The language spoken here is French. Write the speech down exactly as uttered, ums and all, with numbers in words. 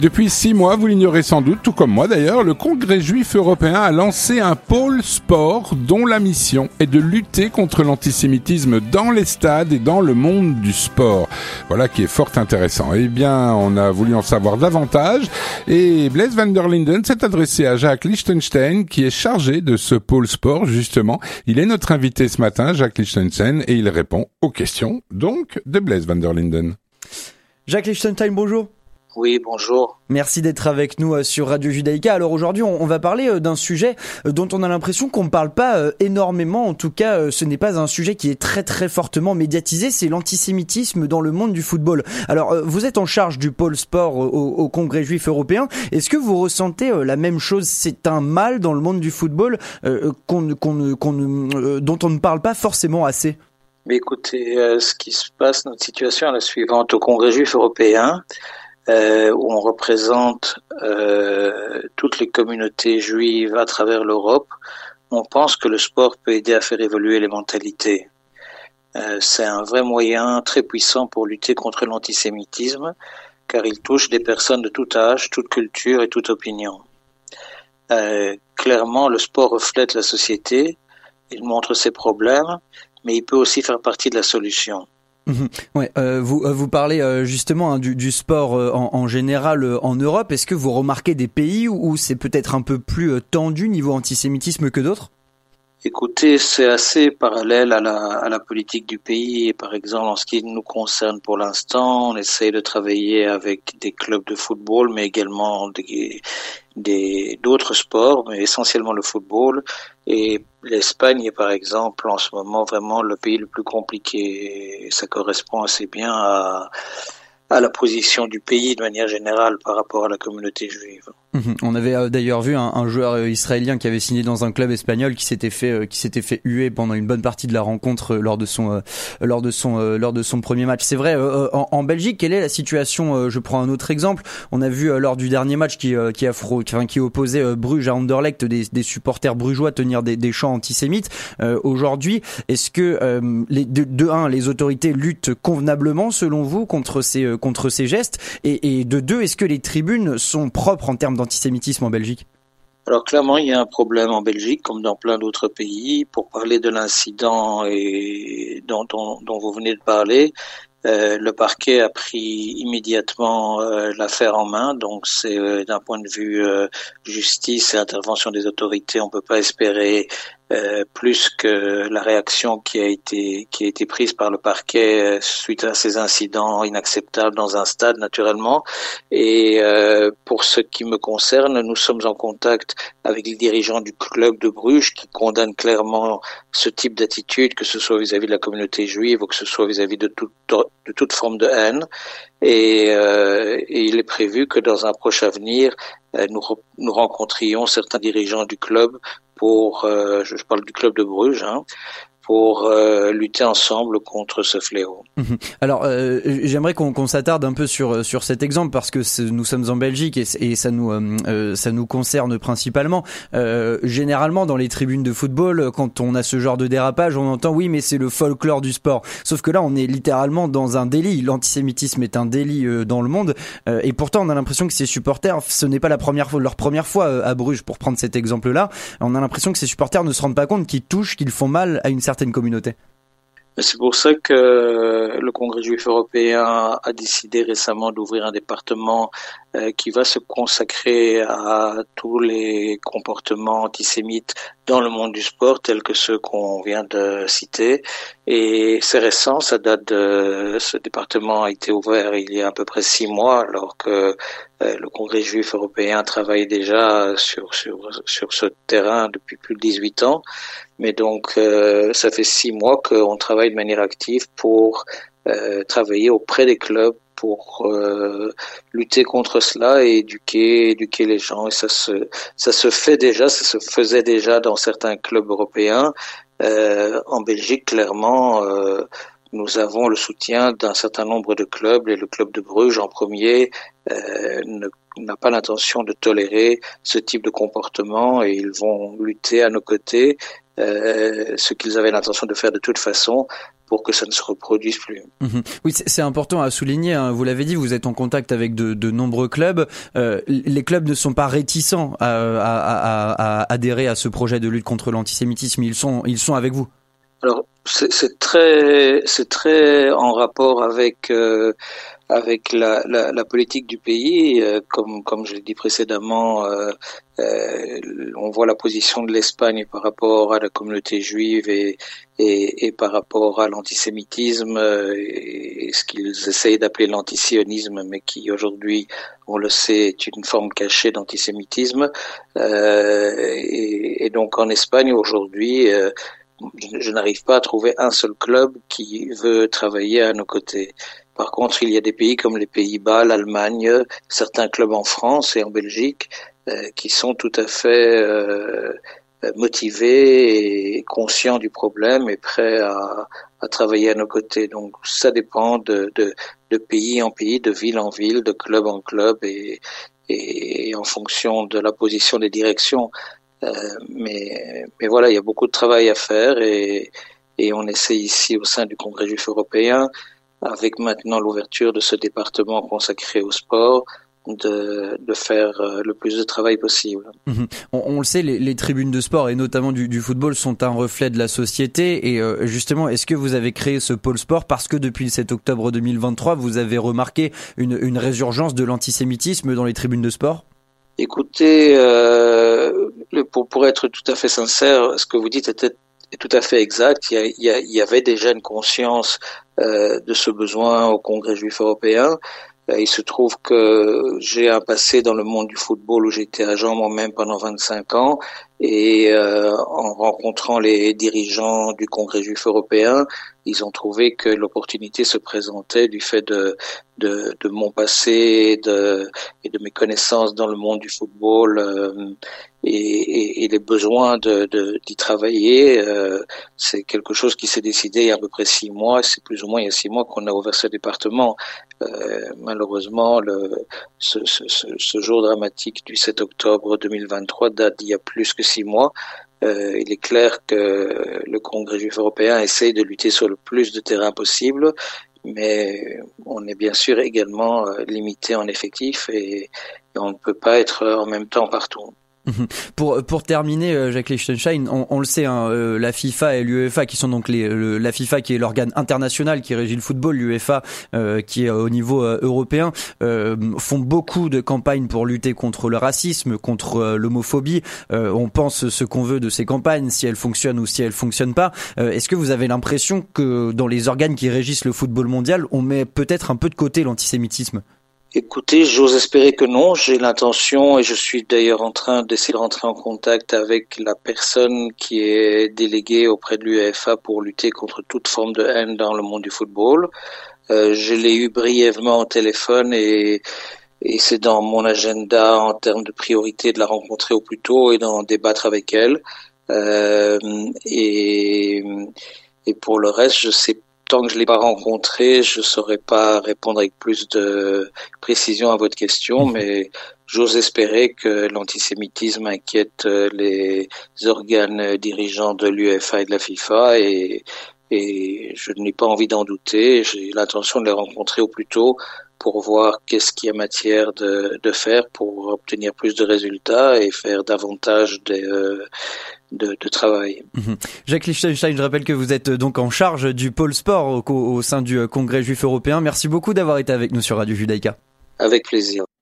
Depuis six mois, vous l'ignorez sans doute, tout comme moi d'ailleurs, le Congrès juif européen a lancé un pôle sport dont la mission est de lutter contre l'antisémitisme dans les stades et dans le monde du sport. Voilà qui est fort intéressant. Eh bien, on a voulu en savoir davantage et Blaise van der Linden s'est adressé à Jacques Lichtenstein qui est chargé de ce pôle sport justement. Il est notre invité ce matin, Jacques Lichtenstein, et il répond aux questions donc de Blaise van der Linden. Jacques Lichtenstein, bonjour. Oui, bonjour. Merci d'être avec nous sur Radio Judaïka. Alors aujourd'hui, on va parler d'un sujet dont on a l'impression qu'on ne parle pas énormément. En tout cas, ce n'est pas un sujet qui est très très fortement médiatisé. C'est l'antisémitisme dans le monde du football. Alors, vous êtes en charge du pôle sport au, au Congrès juif européen. Est-ce que vous ressentez la même chose ? C'est un mal dans le monde du football euh, qu'on, qu'on, qu'on, euh, dont on ne parle pas forcément assez. Mais écoutez, euh, ce qui se passe, notre situation est la suivante. Au Congrès juif européen, Euh, où on représente euh, toutes les communautés juives à travers l'Europe, on pense que le sport peut aider à faire évoluer les mentalités. Euh, c'est un vrai moyen très puissant pour lutter contre l'antisémitisme, car il touche des personnes de tout âge, toute culture et toute opinion. Euh, clairement, le sport reflète la société, il montre ses problèmes, mais il peut aussi faire partie de la solution. Mmh. Ouais, euh, vous vous parlez euh, justement hein, du, du sport euh, en, en général euh, en Europe. Est-ce que vous remarquez des pays où, où c'est peut-être un peu plus euh, tendu niveau antisémitisme que d'autres ? Écoutez, c'est assez parallèle à la, à la politique du pays. Et par exemple, en ce qui nous concerne pour l'instant, on essaie de travailler avec des clubs de football, mais également des, des, d'autres sports, mais essentiellement le football. Et l'Espagne est par exemple en ce moment vraiment le pays le plus compliqué. Et ça correspond assez bien à, à la position du pays de manière générale par rapport à la communauté juive. Mmh. On avait euh, d'ailleurs vu un, un joueur euh, israélien qui avait signé dans un club espagnol qui s'était fait euh, qui s'était fait huer pendant une bonne partie de la rencontre euh, lors de son euh, lors de son euh, lors de son premier match. C'est vrai. Euh, en, en Belgique, quelle est la situation ? euh, Je prends un autre exemple. On a vu euh, lors du dernier match qui euh, qui, affro, qui, enfin, qui opposait euh, Bruges à Anderlecht des, des supporters brugeois tenir des, des chants antisémites. Euh, aujourd'hui, est-ce que euh, les, de, de un les autorités luttent convenablement selon vous contre ces euh, contre ces gestes et, et de deux est-ce que les tribunes sont propres en termes d'antisémitisme en Belgique ? Alors clairement, il y a un problème en Belgique, comme dans plein d'autres pays. Pour parler de l'incident et dont, dont, dont vous venez de parler, euh, le parquet a pris immédiatement euh, l'affaire en main. Donc c'est euh, d'un point de vue euh, justice et intervention des autorités, on peut pas espérer Euh, plus que la réaction qui a été qui a été prise par le parquet euh, suite à ces incidents inacceptables dans un stade naturellement. Et euh, pour ce qui me concerne, nous sommes en contact avec les dirigeants du club de Bruges qui condamnent clairement ce type d'attitude, que ce soit vis-à-vis de la communauté juive ou que ce soit vis-à-vis de toute de toute forme de haine. Et, euh, et il est prévu que dans un proche avenir, euh, nous nous rencontrions certains dirigeants du club pour, euh, je parle du club de Bruges, hein, pour euh, lutter ensemble contre ce fléau. Alors, euh, j'aimerais qu'on, qu'on s'attarde un peu sur sur cet exemple parce que nous sommes en Belgique et, et ça nous euh, ça nous concerne principalement. Euh, généralement, dans les tribunes de football, quand on a ce genre de dérapage, on entend oui, mais c'est le folklore du sport. Sauf que là, on est littéralement dans un délit. L'antisémitisme est un délit euh, dans le monde, euh, et pourtant, on a l'impression que ces supporters, ce n'est pas la première fois, leur première fois euh, à Bruges, pour prendre cet exemple-là. On a l'impression que ces supporters ne se rendent pas compte qu'ils touchent, qu'ils font mal à une certaine communauté. C'est pour ça que le Congrès juif européen a décidé récemment d'ouvrir un département euh, qui va se consacrer à tous les comportements antisémites dans le monde du sport, tels que ceux qu'on vient de citer. Et c'est récent, ça date de... Ce département a été ouvert il y a à peu près six mois, alors que euh, le Congrès juif européen travaille déjà sur, sur, sur ce terrain depuis plus de dix-huit ans. Mais donc, euh, ça fait six mois qu'on travaille de manière active pour euh, travailler auprès des clubs, pour euh, lutter contre cela et éduquer, éduquer les gens. Et ça se, ça se fait déjà, ça se faisait déjà dans certains clubs européens. Euh, en Belgique, clairement, euh, nous avons le soutien d'un certain nombre de clubs, et le club de Bruges en premier euh, ne, n'a pas l'intention de tolérer ce type de comportement et ils vont lutter à nos côtés, euh, ce qu'ils avaient l'intention de faire de toute façon, pour que ça ne se reproduise plus. Mmh. Oui, c'est, c'est important à souligner, hein. Vous l'avez dit, vous êtes en contact avec de, de nombreux clubs. Euh, les clubs ne sont pas réticents à, à, à, à adhérer à ce projet de lutte contre l'antisémitisme. Ils sont, ils sont avec vous. Alors, c'est, c'est très, c'est très en rapport avec euh, avec la, la, la politique du pays. Euh, comme comme je l'ai dit précédemment, euh, euh, on voit la position de l'Espagne par rapport à la communauté juive et et, et par rapport à l'antisémitisme, euh, et ce qu'ils essayent d'appeler l'antisionisme, mais qui aujourd'hui, on le sait, est une forme cachée d'antisémitisme. Euh, et, et donc en Espagne aujourd'hui. Euh, Je, je n'arrive pas à trouver un seul club qui veut travailler à nos côtés. Par contre, il y a des pays comme les Pays-Bas, l'Allemagne, certains clubs en France et en Belgique euh, qui sont tout à fait euh, motivés et conscients du problème et prêts à, à travailler à nos côtés. Donc, ça dépend de, de, de pays en pays, de ville en ville, de club en club et, et en fonction de la position des directions. Euh, mais, mais voilà, il y a beaucoup de travail à faire et, et on essaie ici au sein du Congrès juif européen, avec maintenant l'ouverture de ce département consacré au sport, de, de faire le plus de travail possible. Mmh. On, on le sait, les, les tribunes de sport et notamment du, du football sont un reflet de la société et euh, justement, est-ce que vous avez créé ce pôle sport parce que depuis le sept octobre deux mille vingt-trois, vous avez remarqué une, une résurgence de l'antisémitisme dans les tribunes de sport ? Écoutez, euh, pour, pour être tout à fait sincère, ce que vous dites était, est tout à fait exact. Il y, a, il, y a, il y avait déjà une conscience euh, de ce besoin au Congrès juif européen. Euh, il se trouve que j'ai un passé dans le monde du football où j'étais agent moi-même pendant vingt-cinq ans et euh, en rencontrant les dirigeants du Congrès juif européen, ils ont trouvé que l'opportunité se présentait du fait de de, de mon passé et de, et de mes connaissances dans le monde du football euh, et, et, et les besoins de, de, d'y travailler. Euh, c'est quelque chose qui s'est décidé il y a à peu près six mois. C'est plus ou moins il y a six mois qu'on a ouvert ce département. Euh, malheureusement, le, ce, ce, ce jour dramatique du sept octobre deux mille vingt-trois date d'il y a plus que six mois. Euh, il est clair que le Congrès juif européen essaye de lutter sur le plus de terrain possible, mais on est bien sûr également limité en effectifs et, et on ne peut pas être en même temps partout. Pour pour terminer, Jacques Lichtenstein, on, on le sait, hein, euh, la FIFA et l'UEFA qui sont donc les le, la FIFA qui est l'organe international qui régit le football, l'UEFA euh, qui est au niveau euh, européen, euh, font beaucoup de campagnes pour lutter contre le racisme, contre euh, l'homophobie. Euh, on pense ce qu'on veut de ces campagnes, si elles fonctionnent ou si elles fonctionnent pas. Euh, est-ce que vous avez l'impression que dans les organes qui régissent le football mondial, on met peut-être un peu de côté l'antisémitisme ? Écoutez, j'ose espérer que non. J'ai l'intention, et je suis d'ailleurs en train d'essayer de rentrer en contact avec la personne qui est déléguée auprès de l'UEFA pour lutter contre toute forme de haine dans le monde du football. Euh, je l'ai eu brièvement au téléphone et, et c'est dans mon agenda en termes de priorité de la rencontrer au plus tôt et d'en débattre avec elle. Euh, et, et pour le reste, je sais pas. Tant que je l'ai pas rencontré, je saurais pas répondre avec plus de précision à votre question, mais j'ose espérer que l'antisémitisme inquiète les organes dirigeants de l'UEFA et de la FIFA et, et je n'ai pas envie d'en douter. J'ai l'intention de les rencontrer au plus tôt pour voir qu'est-ce qu'il y a matière de, de faire pour obtenir plus de résultats et faire davantage de, euh, de, de travail. Mmh. Jacques Lichtenstein, je rappelle que vous êtes donc en charge du pôle sport au, au sein du Congrès juif européen. Merci beaucoup d'avoir été avec nous sur Radio Judaïka. Avec plaisir.